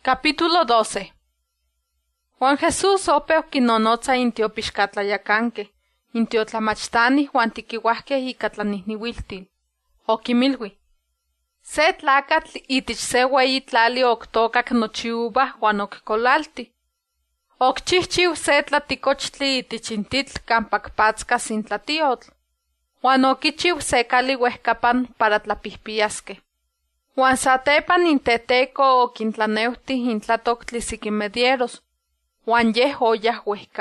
Capítulo 12. Juan Jesús opeu kinonotza intiopixkatlayakanke, intiotlamachtanih huan tikiuahkeh ika tlanihniuiltil. Okimilui: Se tlakatl itich se ueyi tlali oktokak nochi uva huan okikolalti. Okchihchiu se tlatikochtli itich intitl kampak patzkas intlatiotl. Huan okichiu se kali uehkapan para tlapihpiaskeh. Huan satepan inteteko okintlaneuhtih intlatoktli sikinmedieros, huan yeh oyah uehka.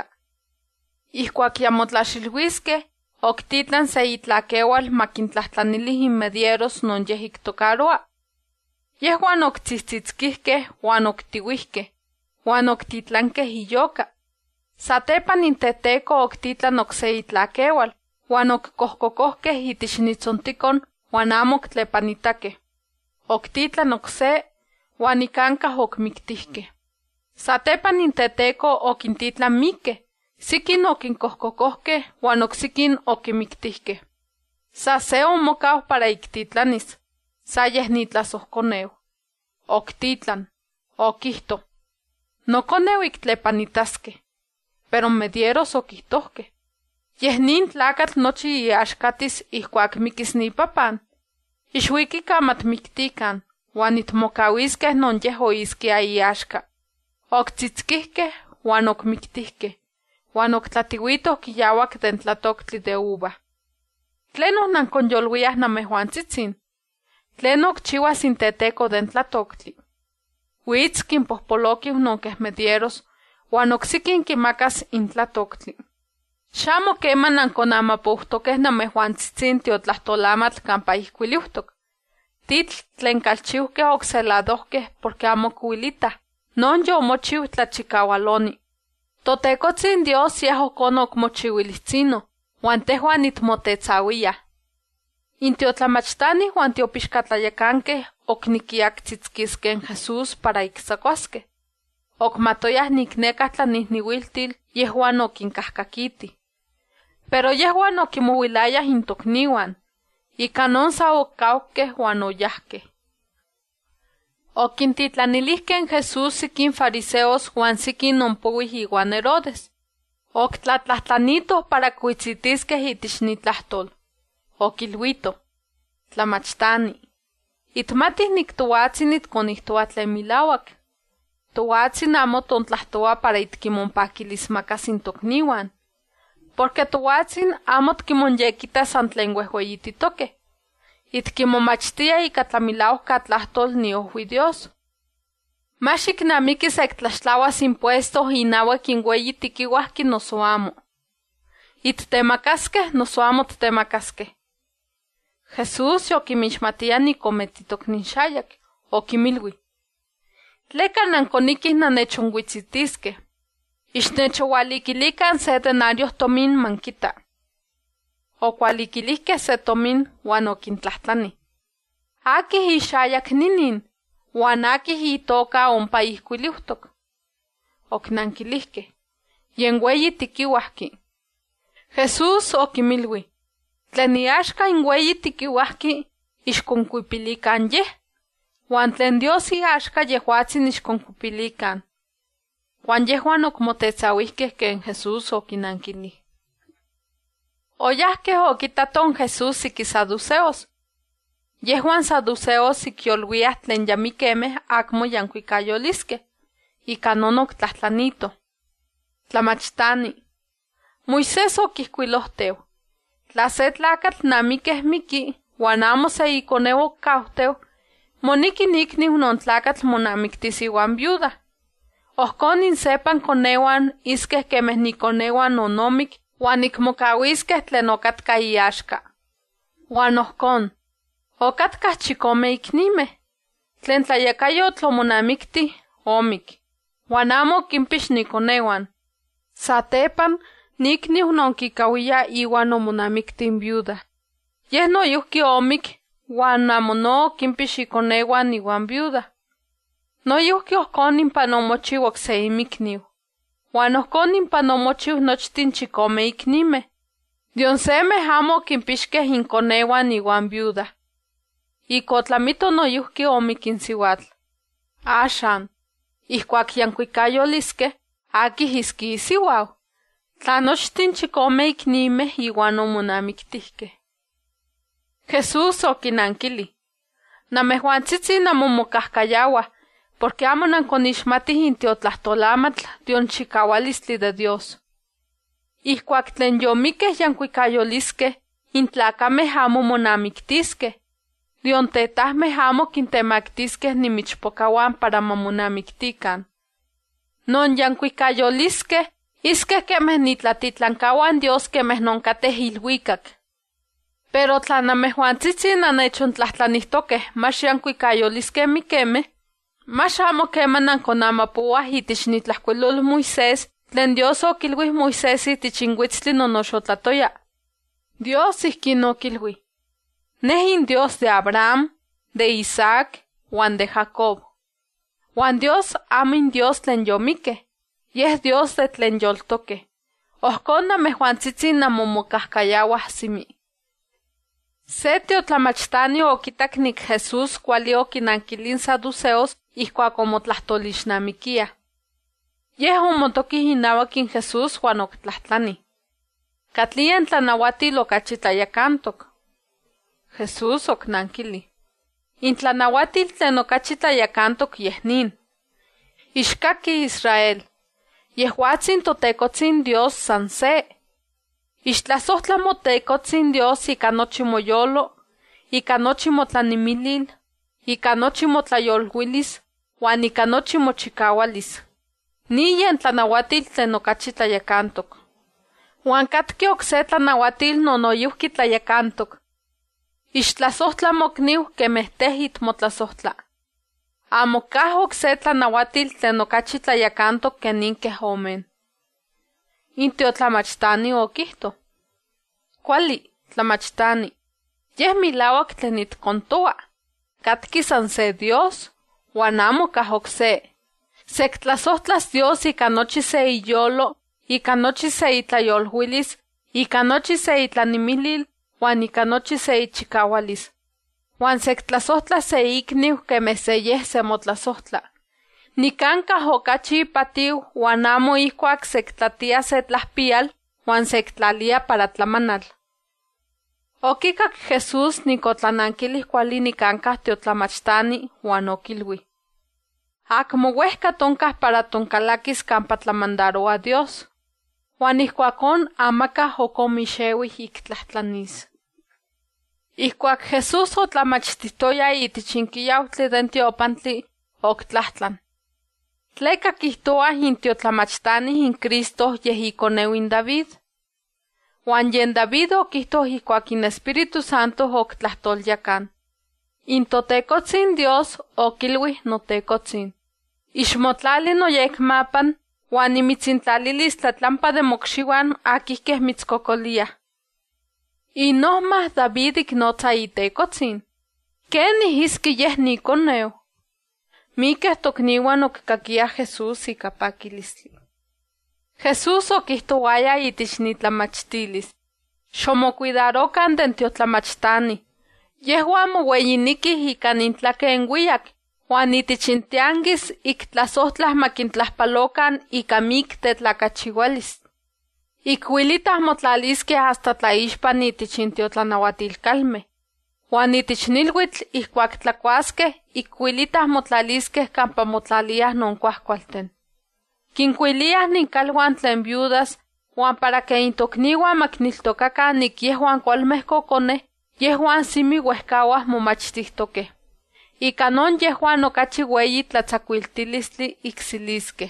Ihkuak yamotlaxilhuiskeh, oktitlan se itlakeual makintlahtlanilih inmedieros non yeh iktokaroa. Yehuan oktzihtzitskihkeh huan oktiuihkeh, huan oktitlankeh iyoka. Satepan inteteko oktitlan okse itlakeual, huan okkohkokohkeh itich nitzontikon huan amo oktlepanitakeh. Oktitlan okse, huan ikankah okmiktihkeh. Satepan inteteko okintitlan mikkeh, sikin okinkohkokohkeh huan oksikin okimiktihkeh. Sa se omokau para iktitlanis, sa yeh nitlasohkoneu. Oktitlan, okihto: Nokoneu iktlepanitaskeh, pero medieros okihtohkeh: Yeh nin tlakatl nochi iaxkatis ihkuak mikis nipapan. Ixuikikan matmiktikan, huan itmokauiskeh non yeh oiskia iaxka. Oktzitskihkeh huan okmiktihkeh, huan oktlatiuitoh kiyauak den tlatoktli de uva. ¿Tlen onankonyoluiah namejuantzitsin? ¿Tlen okchiuas inteteko den tlatoktli? Uitz kinpohpolokiu nonkeh medieros, huan oksikin kimakas intlatoktli. Xamo keman ankonamapohtokeh namejuantzitsin tiotlahtolamatl kampa ihkuiliuhtok. Titl tlen kalchiuhkeh okseladohkeh porque amo kuilitah, non yomochiu tlachikaualoni. Totekotzin Dios yeh okon okmochiuilihtsino, huan tehuan itmotetzawiah. Intiotlamachtani huan tiopixkatlayakankeh oknikiaktzitskiskeh Jesús para iksakuaskeh. Okmatoyah niknekah tlanihniuiltil yehuan okinkahkakitih. Pero yehuan okimouilayah intokniuan, ika non sa okauhkeh huan oyahkeh. Okintitlanilihkeh Jesús sikin fariseos huan sikin ompouih iuan Herodes. Oktlatlahtlanitoh para kuitzitiskeh itich nitlahtol. Okilhuitoh: Tlamachtani, itmatih niktoatsin itkonihtoa tlen milauak. Toatsin amo tontlahtoa para itkimonpakilismakas intokniuan, porque toatsin amo tkimonyekitas san tlen uehueyititokeh. Itkimomachtia ika tlamilauka tlahtol niohui Dios. Mach iknamiki sektlaxtlauas impuesto inauak inweyi tikiuahki noso amo. Ittemakaskeh noso amo ttemakaskeh. Jesús yokimixmatia nikometitokninxayak, okimilui: Tleka nankonikih nannechonhuitzitiskeh. Ixnechoualikilikan se denario tomin mankita. Okualikilihkeh se tomin huan okintlahtlanih: Akih ixayak ninin, huan akih itoka ompa ihkuiliuhtok? Oknankilihkeh: Yen weyi tikiuahki. Jesús okimilui: Tlen iaxka inweyi tikiuahki, ixkonkuipilikan yeh, huan tlen Dios iaxka yehuatsin ixkonkuipilikan. Huan yehuan okmotetzauihkeh ken Jesús okinankilih. Oyahkeh okitaton Jesús siki saduceos. Yehuan saduceos ikyoluiah tlen yamikemeh akmo yankuikayoliskeh, ika non oktlahtlanitoh: Tlamachtani, Moisés okihkuilohteu: Tla se tlakatl namikeh miki, huan amo se ikoneu okauhteu, moniki nikniu non tlakatl monamiktis iuan viuda. Ohkon insepan koneuan iskeh kemeh nikoneuan onomik huan ikmokauiskeh tlen okatka iaxka. Huan ohkon okatkah chikome iknimeh, tlen tlayakayotl omonamiktih omik, huan amo okimpix nikoneuan. Satepan nikniu non kikauia iuan omonamiktin viuda. Yeh noyuhki omik huan amo no okimpix ikoneuan iuan viuda. Noyuhki ohkon impan omochiu okse imikniu, huan ohkon impan omochiu nochtin chikome iknimeh. Dion semeh amo okimpixkeh inkoneuan iuan viuda. Ika otlamito noyuhki omik insiuatl. Axan, Ihkuak yankuikayoliskeh, akih iski isiuau. Tlanochtin chikome iknimeh iwan omonamiktihkeh. Jesús okinankili: Namejuantzitzi namomokahkayawah, porque amo nankonixmatih intiotlahtolamantl tionchikaualistli de Dios. Ihkuak tlen yomikeh yankuikayoliskeh, intlakameh amo monamiktiskeh, dion tetahmeh amo kintemaktiskeh nimichpokawan para mamonamiktikan. Non yankuikayoliskeh, iskeh kemeh nitlatitlankawan Dios kemeh nonkateh ilhuikak. Pero tla namejuantzitzi nanechontlahtlanihtokeh mach yankuikayoliskeh mikemeh, mach amo keman nankonamapouah itich nitlahkuilol Moisés tlen Dios okilwih Moisés itich inhuitztli nonoxotlatoya. Dios ihkin okilwih: Neh in Dios de Abraham, de Isaac, wan de Jacob. Wan Dios amo in Dios tlen yomikeh, yeh Dios de tlen yoltokeh. Ohkon namejuantzitzi namomokahkayawah simi. Se tiotlamachtani okitak nik Jesús kuali okinankilin saduceos ihkuak omotlahtolixnamikiah. Yeh omotokih inawak in Jesús huan oktlahtlani: ¿Katliyan tlanauatil okachi tlayakantok? Jesús oknankili: In tlanauatil tlen okachi tlayakantok yeh nin: Ixkaki Israel, yehuatzin totekotzin Dios san se. Ixtlasohtla motekotzin Dios ika nochi moyolo, ika nochi motlanimilil, ika nochi motlayolwilis, huan ika nochi mochikawalis. Ni yen tlanauatil tlen okachi tlayakantok. Huan katki okse tlanauatil nonoyuhki tlayakantok: Ixtlasohtla mokniu kemeh teh itmotlasohtla. Amo kah okse tlanauatil tlen okachi tlayakantok ken nin keh omen. In tiotlamachtani okihto: Kuali, tlamachtani, yeh milauak tlen itkontoa. Katki san se Dios, huan amo kah okse. Sektlasohtlas Dios ika nochi se iyolo, ika nochi se itlayolwilis, ika nochi se itlanimilil, huan ika nochi se ichikawalis. Huan sektlasohtlas se ikniu kemeh se yeh semotlasohtla. Nikankah okachi ipatiu huan amo ihkuak sektlatia se tlahpial huan sektlalia para tlamanal. Okikak Jesús nikotlanankilih kuali nikankah tiotlamachtani huan okilwih: Akmo uehka tonkah para tonkalakis kampa tlamandaroa Dios. Huan ihkuakon amakah okomixeuih ik tlahtlanis. Ihkuak Jesús otlamachtihtoya itich inkiyautli den tiopantli, oktlahtlan: ¿Tleka kihtoah in tiotlamachtani in Cristo yeh ikoneu in David? Huan yen David okihtoh ihkuak in Espíritu Santo oktlahtolyakan: In totekotzin Dios okilwih notekotzin: Ixmotlali noyekmapan huan nimitzintlalilis tlatlampa de mokxiuan akih keh mitzkokoliah. Inohmah David iknotza itekotzin: ¿Kenih iski yeh nikoneu? Mikeh tokniuan okikakiah Jesús ika pakilistli. Jesús okihtowaya itich nitlamachtilis: Xomocuidarokan den tiotlamachtani. Yehuan moueyinikih ika nintlakeh uiyak, huan itich intianguis ik tlasohtlah makintlahpalokan ika mik tetlakachiualis. Ikuilitah motlaliskeh hasta tlaixpan itich intiotlanahuatilkalmeh. Huan itich nilhuitl ihkuak tlakuaskeh ikuilitah motlaliskeh kampa motlaliah nonkuahkualten. Kinkuiliah ninkalhuan tlen viudas, huan para que intokniuan makniltokakan nik yehuan kualmeh kokoneh, yehuan simi uehkauah momachtihtoqueh. Ika non yehuan okachi ueyi tlatzakuiltilistli iksiliskeh.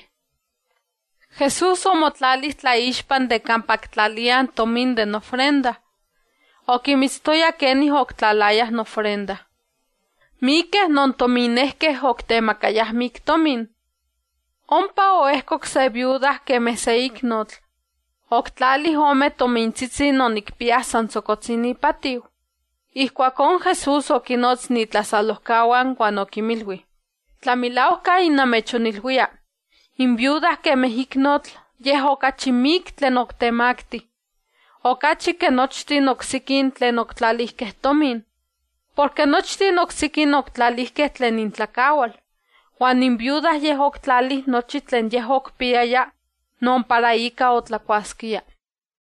Jesús omotlalih tlaixpan de kampa ktlalian tomin de nofrenda. Okimitztoya kenih oktlalayah nofrenda. Mikeh non tominehkeh oktemakayah mik tomin. Ompa oehkok se viudah kemeh se iknotl. Oktlalih ome tomintzitzi non ikpiah san tzokotzin ipatiu. Ihkuakon Jesús okinotz nitlasalohkauan huan okimilui: Tlamilauka innamechonilhuia, in viudah kemeh iknotl yeh okachi mik tlen oktemakti. Okachi ke nochtin oksikin tlen oktlalihkeh tomin, porque nochtin oksikin oktlalihkeh tlen intlakaual, Juan in viuda yeh octlalih nochi tlen yeh ocpiaya, non para ika otlacuasquia.